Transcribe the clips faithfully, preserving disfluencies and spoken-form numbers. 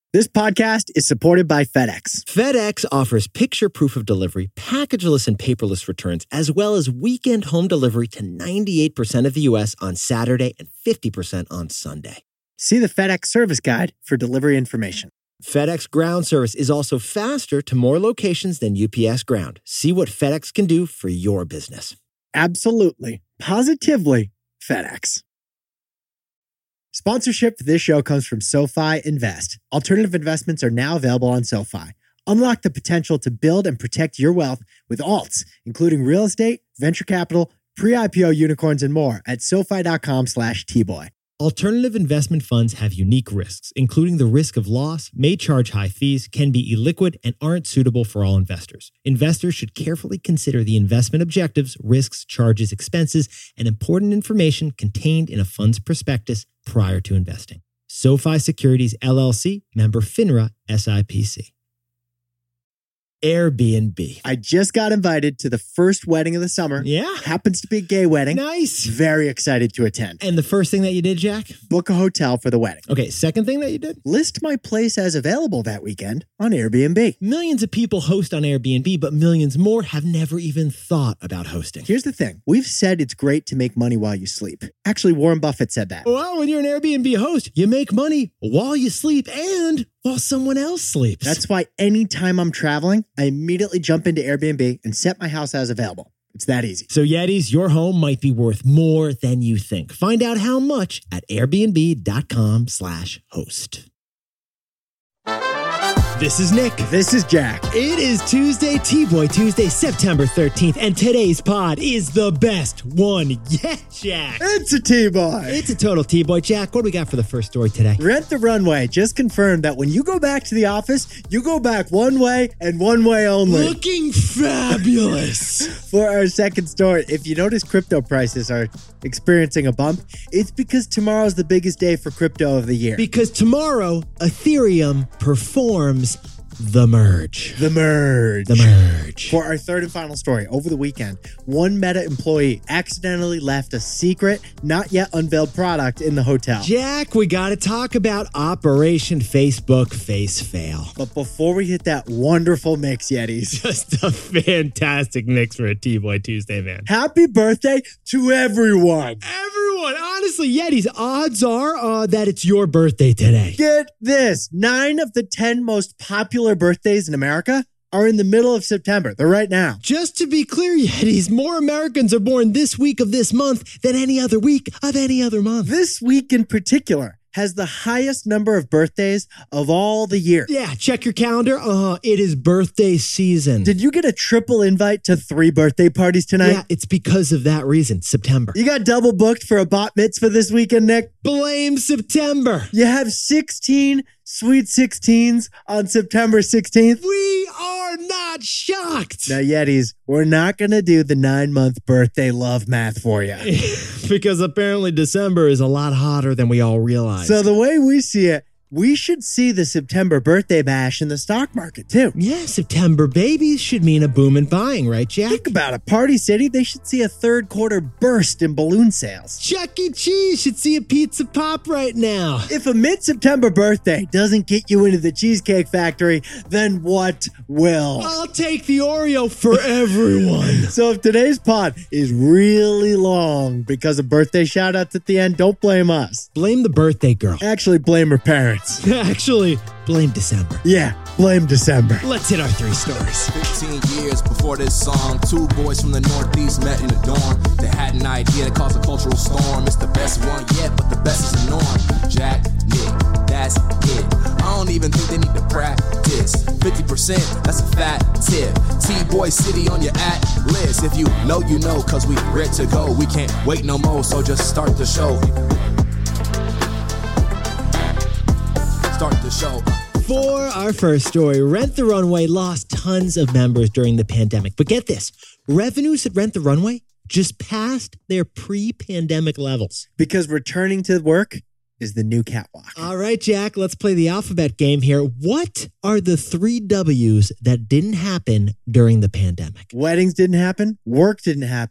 This podcast is supported by FedEx. FedEx offers picture proof of delivery, packageless and paperless returns, as well as weekend home delivery to ninety-eight percent of the U S on Saturday and fifty percent on Sunday. See the FedEx service guide for delivery information. FedEx Ground service is also faster to more locations than U P S Ground. See what FedEx can do for your business. Absolutely, positively FedEx. Sponsorship for this show comes from SoFi Invest. Alternative investments are now available on SoFi. Unlock the potential to build and protect your wealth with alts, including real estate, venture capital, pre-I P O unicorns, and more at SoFi.com slash T-Boy. Alternative investment funds have unique risks, including the risk of loss, may charge high fees, can be illiquid, and aren't suitable for all investors. Investors should carefully consider the investment objectives, risks, charges, expenses, and important information contained in a fund's prospectus prior to investing. SoFi Securities, L L C, member FINRA, S I P C. Airbnb. I just got invited to the first wedding of the summer. Yeah. Happens to be a gay wedding. Nice. Very excited to attend. And the first thing that you did, Jack? Book a hotel for the wedding. Okay, second thing that you did? List my place as available that weekend on Airbnb. Millions of people host on Airbnb, but millions more have never even thought about hosting. Here's the thing. We've said it's great to make money while you sleep. Actually, Warren Buffett said that. Well, when you're an Airbnb host, you make money while you sleep and while someone else sleeps. That's why anytime I'm traveling, I immediately jump into Airbnb and set my house as available. It's that easy. So Yetis, your home might be worth more than you think. Find out how much at airbnb.com slash host. This is Nick. This is Jack. It is Tuesday, T-Boy Tuesday, September thirteenth, and today's pod is the best one yet, Jack. It's a T-Boy. It's a total T-Boy. Jack, what do we got for the first story today? Rent the Runway just confirmed that when you go back to the office, you go back one way and one way only. Looking fabulous. For our second story, if you notice crypto prices are experiencing a bump, it's because tomorrow's the biggest day for crypto of the year. Because tomorrow, Ethereum performs the merge. The merge. The merge. For our third and final story, over the weekend, one Meta employee accidentally left a secret, not yet unveiled product in the hotel. Jack, we got to talk about Operation Facebook Face Fail. But before we hit that wonderful mix, Yetis. Just a fantastic mix for a T-Boy Tuesday, man. Happy birthday to everyone. Everyone. Honestly, Yetis, odds are uh, that it's your birthday today. Get this. Nine of the ten most popular birthdays in America are in the middle of September. They're right now. Just to be clear, Yetis, more Americans are born this week of this month than any other week of any other month. This week in particular has the highest number of birthdays of all the year. Yeah, check your calendar. Uh, it is birthday season. Did you get a triple invite to three birthday parties tonight? Yeah, it's because of that reason, September. You got double booked for a bat mitzvah this weekend, Nick? Blame September. You have sixteen sweet sixteens on September sixteenth. We are not shocked. Now, Yetis, we're not going to do the nine-month birthday love math for you. Because apparently December is a lot hotter than we all realize. So the way we see it, we should see the September birthday bash in the stock market, too. Yeah, September babies should mean a boom in buying, right, Jack? Think about it. Party City, they should see a third quarter burst in balloon sales. Chuck E. Cheese should see a pizza pop right now. If a mid-September birthday doesn't get you into the Cheesecake Factory, then what will? I'll take the Oreo for everyone. So if today's pod is really long because of birthday shout-outs at the end, don't blame us. Blame the birthday girl. Actually, blame her parents. Actually, blame December. Yeah, blame December. Let's hit our three stories. fifteen years before this song, two boys from the Northeast met in a dorm. They had an idea that caused a cultural storm. It's the best one yet, but the best is the norm. Jack, Nick, that's it. I don't even think they need to practice. fifty percent, that's a fat tip. T-Boy City on your at list. If you know, you know, cause we ready to go. We can't wait no more, so just start the show. Start the show. For our first story, Rent the Runway lost tons of members during the pandemic. But get this, revenues at Rent the Runway just passed their pre-pandemic levels. Because returning to work is the new catwalk. All right, Jack, let's play the alphabet game here. What are the three W's that didn't happen during the pandemic? Weddings didn't happen, work didn't happen,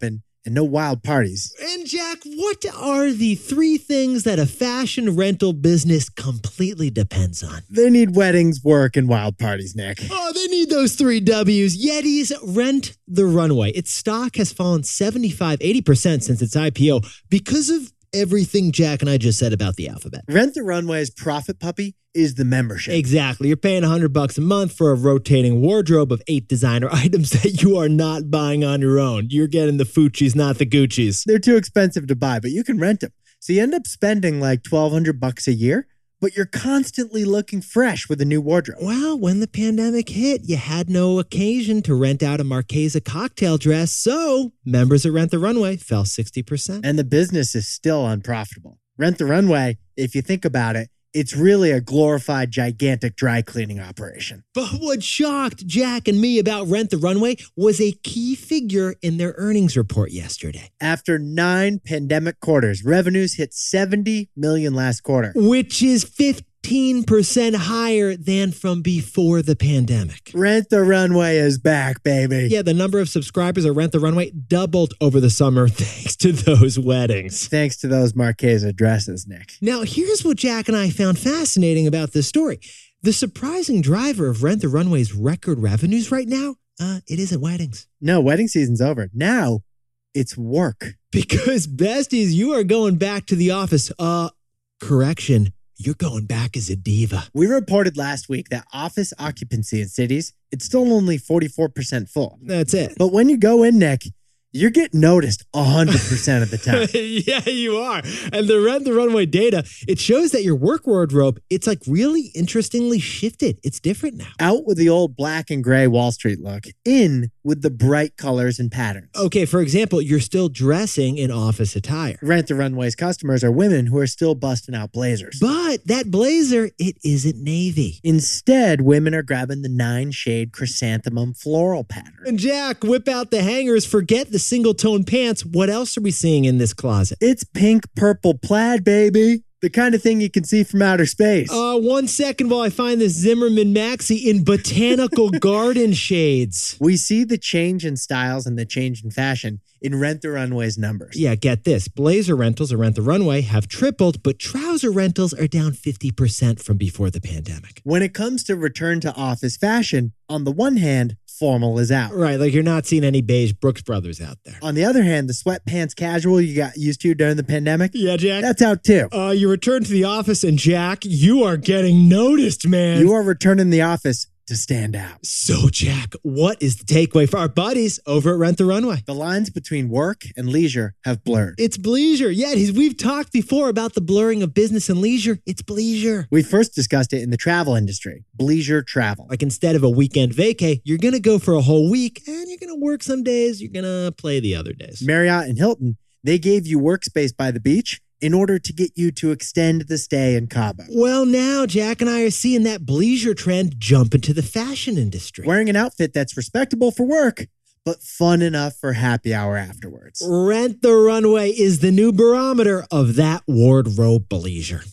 and no wild parties. And Jack, what are the three things that a fashion rental business completely depends on? They need weddings, work, and wild parties, Nick. Oh, they need those three W's. Yeti's Rent the Runway. Its stock has fallen seventy-five, eighty percent since its I P O because of everything Jack and I just said about the alphabet. Rent the Runway's profit puppy is the membership. Exactly. You're paying one hundred bucks a month for a rotating wardrobe of eight designer items that you are not buying on your own. You're getting the Fuccis, not the Guccis. They're too expensive to buy, but you can rent them. So you end up spending like twelve hundred bucks a year, but you're constantly looking fresh with a new wardrobe. Well, when the pandemic hit, you had no occasion to rent out a Marchesa cocktail dress, so members at Rent the Runway fell sixty percent. And the business is still unprofitable. Rent the Runway, if you think about it, it's really a glorified, gigantic dry cleaning operation. But what shocked Jack and me about Rent the Runway was a key figure in their earnings report yesterday. After nine pandemic quarters, revenues hit seventy million dollars last quarter. Which is fifteen percent higher than from before the pandemic. Rent the Runway is back, baby. Yeah, the number of subscribers at Rent the Runway doubled over the summer thanks to those weddings. Thanks to those Marchesa dresses, Nick. Now, here's what Jack and I found fascinating about this story. The surprising driver of Rent the Runway's record revenues right now, uh, it isn't weddings. No, wedding season's over. Now, it's work. Because, besties, you are going back to the office. Uh, correction. You're going back as a diva. We reported last week that office occupancy in cities, it's still only forty-four percent full. That's it. But when you go in, Nick, you're getting noticed one hundred percent of the time. Yeah, you are. And the Rent the Runway data, it shows that your work wardrobe, it's like really interestingly shifted. It's different now. Out with the old black and gray Wall Street look, in with the bright colors and patterns. Okay, for example, you're still dressing in office attire. Rent the Runway's customers are women who are still busting out blazers. But that blazer, it isn't navy. Instead, women are grabbing the nine-shade chrysanthemum floral pattern. And Jack, whip out the hangers, forget the single-tone pants. What else are we seeing in this closet? It's pink purple plaid, baby. The kind of thing you can see from outer space. Uh, one second while I find this Zimmerman maxi in botanical garden shades. We see the change in styles and the change in fashion in Rent the Runway's numbers. Yeah, get this. Blazer rentals at Rent the Runway have tripled, but trouser rentals are down fifty percent from before the pandemic. When it comes to return to office fashion, on the one hand, formal is out. Right, like you're not seeing any beige Brooks Brothers out there. On the other hand, the sweatpants casual you got used to during the pandemic, yeah, Jack, that's out too. Uh, you return to the office, and Jack, you are getting noticed, man. You are returning to the office to stand out. So, Jack, what is the takeaway for our buddies over at Rent the Runway? The lines between work and leisure have blurred. It's bleisure. Yeah, we've talked before about the blurring of business and leisure. It's bleisure. We first discussed it in the travel industry, bleisure travel. Like instead of a weekend vacay, you're going to go for a whole week, and you're going to work some days, you're going to play the other days. Marriott and Hilton, they gave you workspace by the beach in order to get you to extend the stay in Cabo. Well, now Jack and I are seeing that bleisure trend jump into the fashion industry. Wearing an outfit that's respectable for work, but fun enough for happy hour afterwards. Rent the Runway is the new barometer of that wardrobe bleisure.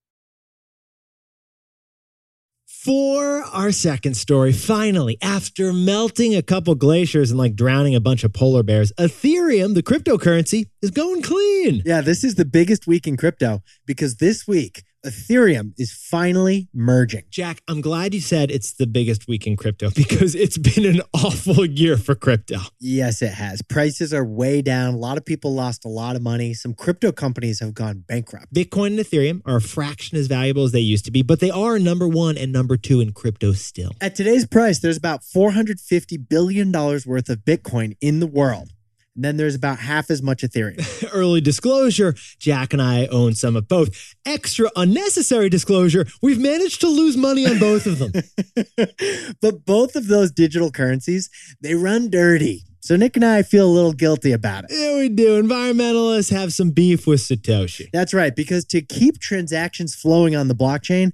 For our second story, finally, after melting a couple glaciers and like drowning a bunch of polar bears, Ethereum, the cryptocurrency, is going clean. Yeah, this is the biggest week in crypto because this week, Ethereum is finally merging. Jack, I'm glad you said it's the biggest week in crypto because it's been an awful year for crypto. Yes, it has. Prices are way down. A lot of people lost a lot of money. Some crypto companies have gone bankrupt. Bitcoin and Ethereum are a fraction as valuable as they used to be, but they are number one and number two in crypto still. At today's price, there's about four hundred fifty billion dollars worth of Bitcoin in the world. And then there's about half as much Ethereum. Early disclosure, Jack and I own some of both. Extra unnecessary disclosure, we've managed to lose money on both of them. But both of those digital currencies, they run dirty. So Nick and I feel a little guilty about it. Yeah, we do. Environmentalists have some beef with Satoshi. That's right, because to keep transactions flowing on the blockchain,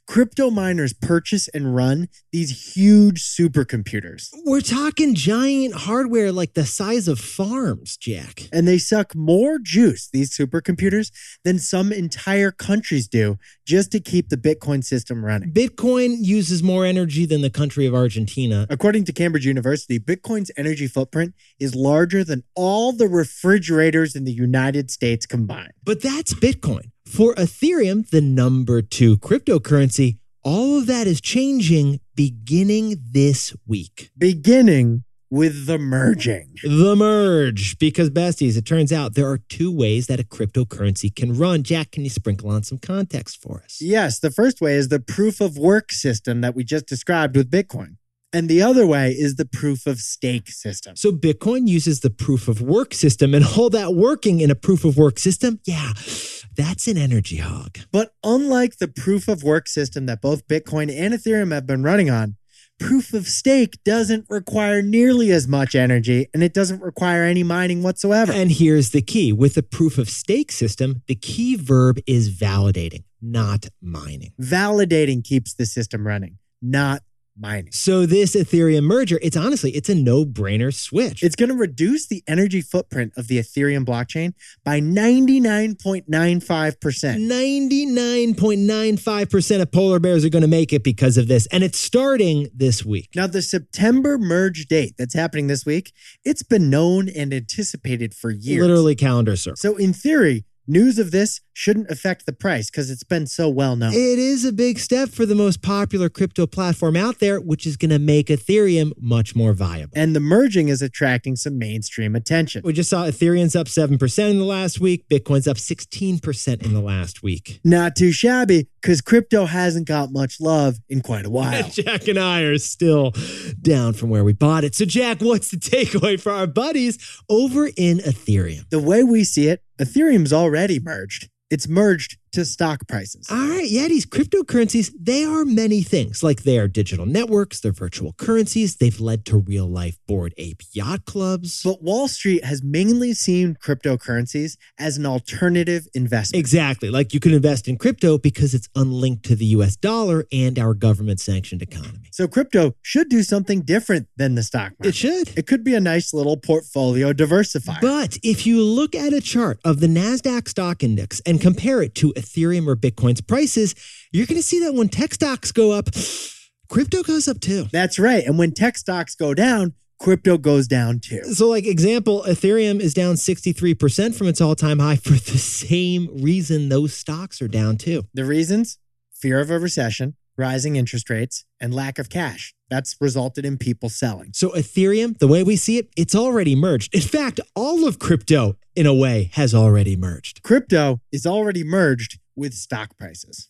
crypto miners purchase and run these huge supercomputers. We're talking giant hardware like the size of farms, Jack. And they suck more juice, these supercomputers, than some entire countries do just to keep the Bitcoin system running. Bitcoin uses more energy than the country of Argentina. According to Cambridge University, Bitcoin's energy footprint is larger than all the refrigerators in the United States combined. But that's Bitcoin. For Ethereum, the number two cryptocurrency, all of that is changing beginning this week. Beginning with the merging. The merge. Because, besties, it turns out there are two ways that a cryptocurrency can run. Jack, can you sprinkle on some context for us? Yes, the first way is the proof of work system that we just described with Bitcoin. And the other way is the proof of stake system. So Bitcoin uses the proof of work system, and all that working in a proof of work system, yeah, that's an energy hog. But unlike the proof of work system that both Bitcoin and Ethereum have been running on, proof of stake doesn't require nearly as much energy, and it doesn't require any mining whatsoever. And here's the key. With the proof of stake system, the key verb is validating, not mining. Validating keeps the system running, not mining. So this Ethereum merger, it's honestly, it's a no-brainer switch. It's going to reduce the energy footprint of the Ethereum blockchain by ninety-nine point nine five percent. ninety-nine point nine five percent of polar bears are going to make it because of this, and it's starting this week. Now, the September merge date that's happening this week, it's been known and anticipated for years. Literally calendar circle. So in theory, news of this shouldn't affect the price because it's been so well known. It is a big step for the most popular crypto platform out there, which is going to make Ethereum much more viable. And the merging is attracting some mainstream attention. We just saw Ethereum's up seven percent in the last week. Bitcoin's up sixteen percent in the last week. Not too shabby, because crypto hasn't got much love in quite a while. Jack and I are still down from where we bought it. So, Jack, what's the takeaway for our buddies over in Ethereum? The way we see it, Ethereum's already merged. It's merged to stock prices. All right, yeah, these cryptocurrencies, they are many things. Like they are digital networks, they're virtual currencies, they've led to real-life Bored Ape yacht clubs. But Wall Street has mainly seen cryptocurrencies as an alternative investment. Exactly, like you can invest in crypto because it's unlinked to the U S dollar and our government-sanctioned economy. So crypto should do something different than the stock market. It should. It could be a nice little portfolio diversifier. But if you look at a chart of the NASDAQ stock index and compare it to Ethereum or Bitcoin's prices, you're going to see that when tech stocks go up, crypto goes up too. That's right. And when tech stocks go down, crypto goes down too. So like example, Ethereum is down sixty-three percent from its all-time high for the same reason those stocks are down too. The reasons? Fear of a recession, rising interest rates, and lack of cash. That's resulted in people selling. So Ethereum, the way we see it, it's already merged. In fact, all of crypto, in a way, has already merged. Crypto is already merged with stock prices.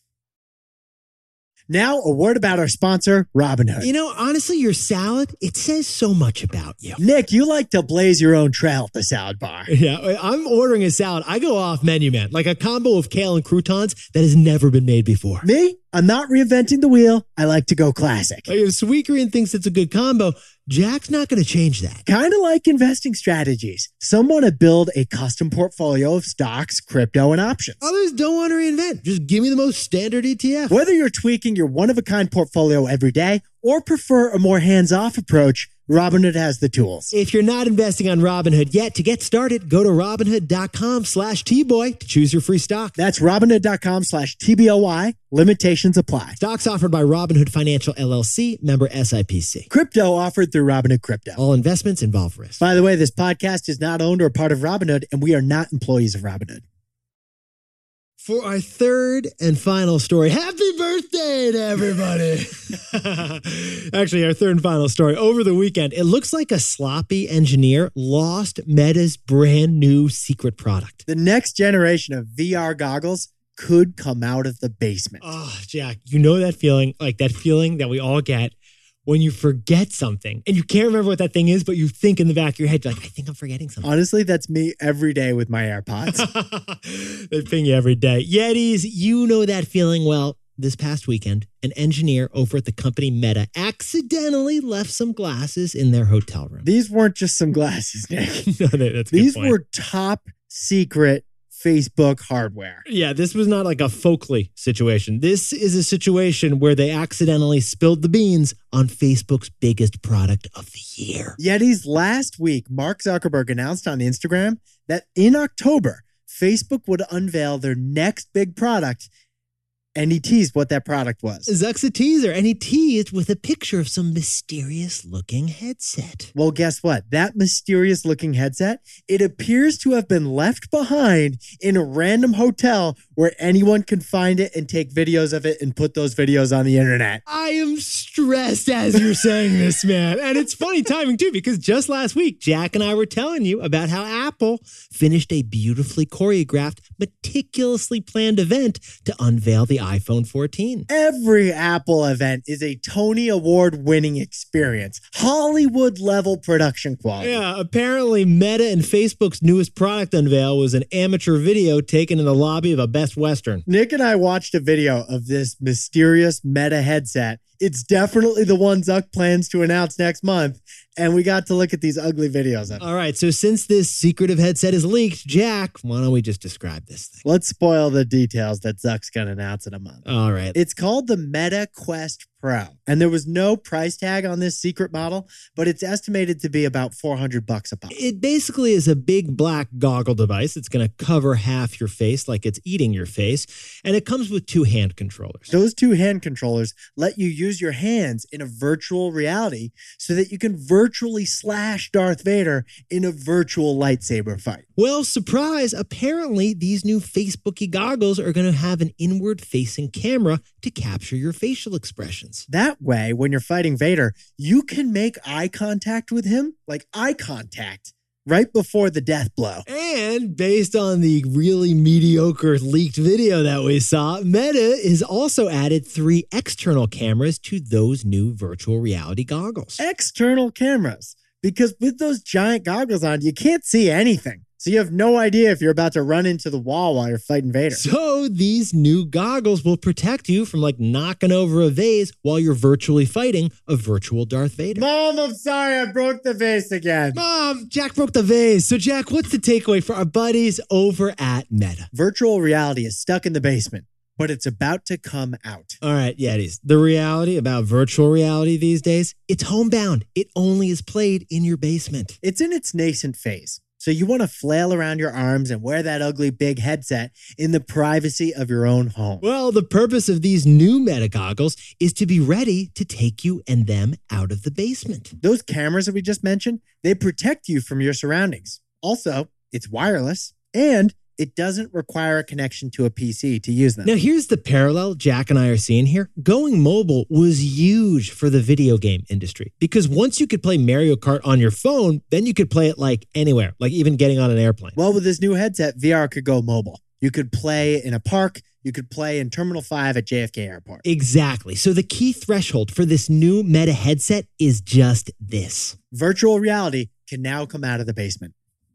Now, a word about our sponsor, Robinhood. You know, honestly, your salad, it says so much about you. Nick, you like to blaze your own trail at the salad bar. Yeah, I'm ordering a salad. I go off menu, man. Like a combo of kale and croutons that has never been made before. Me? I'm not reinventing the wheel. I like to go classic. Like if Sweetgreen thinks it's a good combo, Jack's not going to change that. Kind of like investing strategies. Some want to build a custom portfolio of stocks, crypto, and options. Others don't want to reinvent. Just give me the most standard E T F. Whether you're tweaking your one-of-a-kind portfolio every day or prefer a more hands-off approach, Robinhood has the tools. If you're not investing on Robinhood yet, to get started, go to Robinhood.com slash T-Boy to choose your free stock. That's Robinhood.com slash T B O Y. Limitations apply. Stocks offered by Robinhood Financial L L C, member S I P C. Crypto offered through Robinhood Crypto. All investments involve risk. By the way, this podcast is not owned or part of Robinhood, and we are not employees of Robinhood. For our third and final story, happy birthday to everybody. Actually, our third and final story. Over the weekend, it looks like a sloppy engineer lost Meta's brand new secret product. The next generation of V R goggles could come out of the basement. Oh, Jack, you know that feeling, like that feeling that we all get when you forget something and you can't remember what that thing is, but you think in the back of your head, like, I think I'm forgetting something. Honestly, that's me every day with my AirPods. They ping you every day. Yetis, you know that feeling well. This past weekend, an engineer over at the company Meta accidentally left some glasses in their hotel room. These weren't just some glasses, Nick. No, that's a good These point. were top secret Facebook hardware. Yeah, this was not like a Folkley situation. This is a situation where they accidentally spilled the beans on Facebook's biggest product of the year. Yetis, last week, Mark Zuckerberg announced on Instagram that in October, Facebook would unveil their next big product, and he teased what that product was. Zuck's a teaser, and he teased with a picture of some mysterious-looking headset. Well, guess what? That mysterious-looking headset, it appears to have been left behind in a random hotel where anyone can find it and take videos of it and put those videos on the internet. I am stressed as you're saying this, man. And it's funny timing, too, because just last week, Jack and I were telling you about how Apple finished a beautifully choreographed, meticulously planned event to unveil the iPhone fourteen. Every Apple event is a Tony Award-winning experience. Hollywood-level production quality. Yeah, apparently Meta and Facebook's newest product unveil was an amateur video taken in the lobby of a Best Western. Nick and I watched a video of this mysterious Meta headset. It's definitely the one Zuck plans to announce next month, and we got to look at these ugly videos of it. All right, so since this secretive headset is leaked, Jack, why don't we just describe this thing? Let's spoil the details that Zuck's going to announce in a month. All right. It's called the Meta Quest Pro, and there was no price tag on this secret model, but it's estimated to be about four hundred bucks a pop. It basically is a big black goggle device. It's going to cover half your face like it's eating your face, and it comes with two hand controllers. Those two hand controllers let you use your hands in a virtual reality so that you can virtually slash Darth Vader in a virtual lightsaber fight. Well, surprise, apparently these new Facebooky goggles are going to have an inward-facing camera to capture your facial expressions. That way, when you're fighting Vader, you can make eye contact with him, like eye contact, right before the death blow. And based on the really mediocre leaked video that we saw, Meta has also added three external cameras to those new virtual reality goggles. External cameras, because with those giant goggles on, you can't see anything. So you have no idea if you're about to run into the wall while you're fighting Vader. So these new goggles will protect you from like knocking over a vase while you're virtually fighting a virtual Darth Vader. Mom, I'm sorry, I broke the vase again. Mom, Jack broke the vase. So Jack, what's the takeaway for our buddies over at Meta? Virtual reality is stuck in the basement, but it's about to come out. All right, Yetis. The reality about virtual reality these days, it's homebound. It only is played in your basement. It's in its nascent phase. So you want to flail around your arms and wear that ugly big headset in the privacy of your own home. Well, the purpose of these new Meta goggles is to be ready to take you and them out of the basement. Those cameras that we just mentioned, they protect you from your surroundings. Also, it's wireless and it doesn't require a connection to a P C to use them. Now, here's the parallel Jack and I are seeing here. Going mobile was huge for the video game industry because once you could play Mario Kart on your phone, then you could play it like anywhere, like even getting on an airplane. Well, with this new headset, V R could go mobile. You could play in a park. You could play in Terminal five at J F K Airport. Exactly. So the key threshold for this new Meta headset is just this. Virtual reality can now come out of the basement.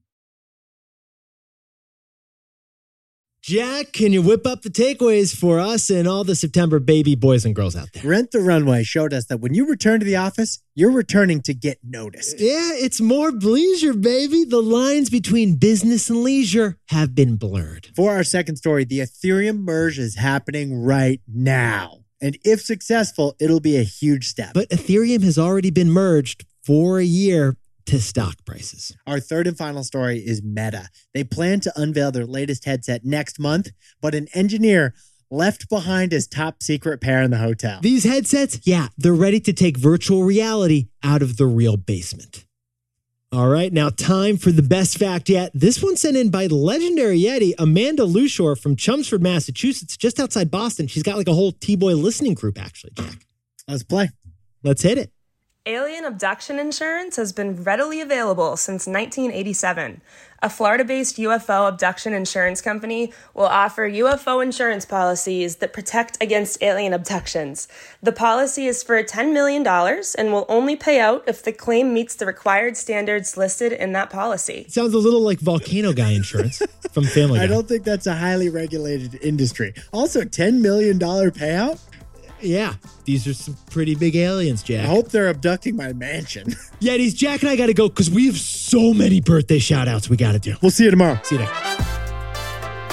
Jack, can you whip up the takeaways for us and all the September baby boys and girls out there? Rent the Runway showed us that when you return to the office, you're returning to get noticed. Yeah, it's more leisure, baby. The lines between business and leisure have been blurred. For our second story, the Ethereum merge is happening right now. And if successful, it'll be a huge step. But Ethereum has already been merged for a year to stock prices. Our third and final story is Meta. They plan to unveil their latest headset next month, but an engineer left behind his top secret pair in the hotel. These headsets, yeah, they're ready to take virtual reality out of the real basement. All right, now time for the best fact yet. This one sent in by legendary Yeti, Amanda Lushore from Chelmsford, Massachusetts, just outside Boston. She's got like a whole T-Boy listening group, actually, Jack. Let's play. Let's hit it. Alien abduction insurance has been readily available since nineteen eighty-seven. A Florida-based U F O abduction insurance company will offer U F O insurance policies that protect against alien abductions. The policy is for ten million dollars and will only pay out if the claim meets the required standards listed in that policy. It sounds a little like Volcano Guy insurance from Family Guy. I don't think that's a highly regulated industry. Also, ten million dollars payout? Yeah, these are some pretty big aliens, Jack. I hope they're abducting my mansion. Yetis, Jack and I got to go because we have so many birthday shout outs we got to do. We'll see you tomorrow. See you next.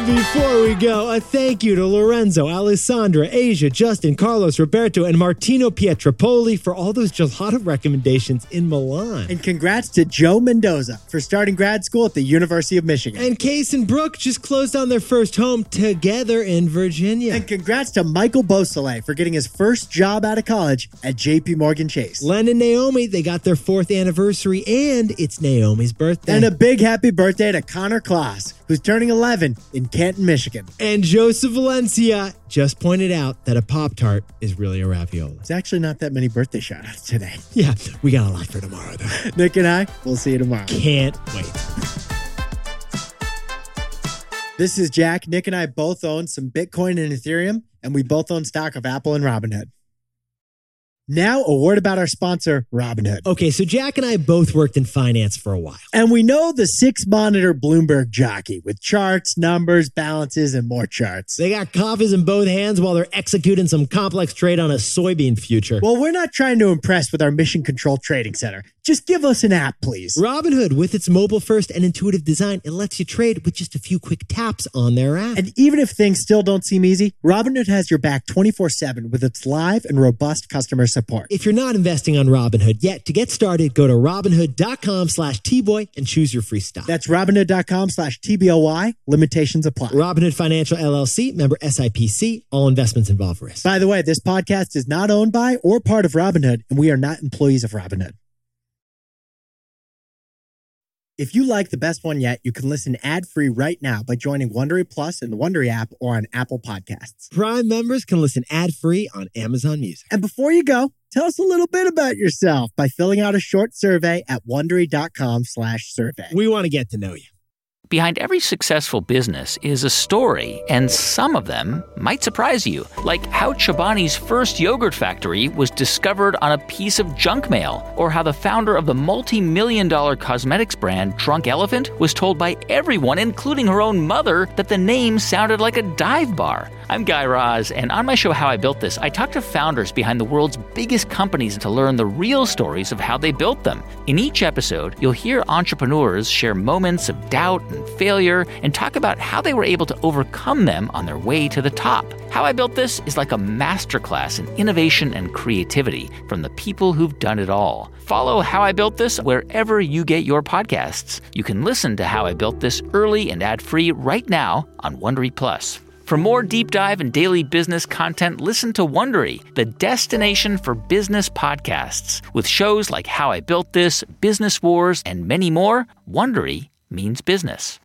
Before we go, a thank you to Lorenzo, Alessandra, Asia, Justin, Carlos, Roberto, and Martino Pietropoli for all those gelato recommendations in Milan. And congrats to Joe Mendoza for starting grad school at the University of Michigan. And Case and Brooke just closed on their first home together in Virginia. And congrats to Michael Beausoleil for getting his first job out of college at J P Morgan Chase. Len and Naomi, they got their fourth anniversary, and it's Naomi's birthday. And a big happy birthday to Connor Klaas, who's turning eleven in Canton, Michigan. And Joseph Valencia just pointed out that a Pop-Tart is really a ravioli. There's actually not that many birthday shout-outs today. Yeah, we got a lot for tomorrow, though. Nick and I, we'll see you tomorrow. Can't wait. This is Jack. Nick and I both own some Bitcoin and Ethereum, and we both own stock of Apple and Robinhood. Now, a word about our sponsor, Robinhood. Okay, so Jack and I both worked in finance for a while. And we know the six-monitor Bloomberg jockey with charts, numbers, balances, and more charts. They got coffees in both hands while they're executing some complex trade on a soybean future. Well, we're not trying to impress with our mission-controlled trading center. Just give us an app, please. Robinhood, with its mobile-first and intuitive design, it lets you trade with just a few quick taps on their app. And even if things still don't seem easy, Robinhood has your back twenty-four seven with its live and robust customer support. If you're not investing on Robinhood yet, to get started, go to Robinhood.com slash T-Boy and choose your free stock. That's Robinhood.com slash T B O Y. Limitations apply. Robinhood Financial, L L C, member S I P C. All investments involve risk. By the way, this podcast is not owned by or part of Robinhood, and we are not employees of Robinhood. If you like The Best One Yet, you can listen ad-free right now by joining Wondery Plus in the Wondery app or on Apple Podcasts. Prime members can listen ad-free on Amazon Music. And before you go, tell us a little bit about yourself by filling out a short survey at Wondery.com slash survey. We want to get to know you. Behind every successful business is a story, and some of them might surprise you, like how Chobani's first yogurt factory was discovered on a piece of junk mail, or how the founder of the multi-million dollar cosmetics brand Drunk Elephant was told by everyone, including her own mother, that the name sounded like a dive bar. I'm Guy Raz, and on my show How I Built This, I talk to founders behind the world's biggest companies to learn the real stories of how they built them. In each episode, you'll hear entrepreneurs share moments of doubt and failure and talk about how they were able to overcome them on their way to the top. How I Built This is like a masterclass in innovation and creativity from the people who've done it all. Follow How I Built This wherever you get your podcasts. You can listen to How I Built This early and ad-free right now on Wondery Plus. For more deep dive and daily business content, listen to Wondery, the destination for business podcasts. With shows like How I Built This, Business Wars, and many more, Wondery means business.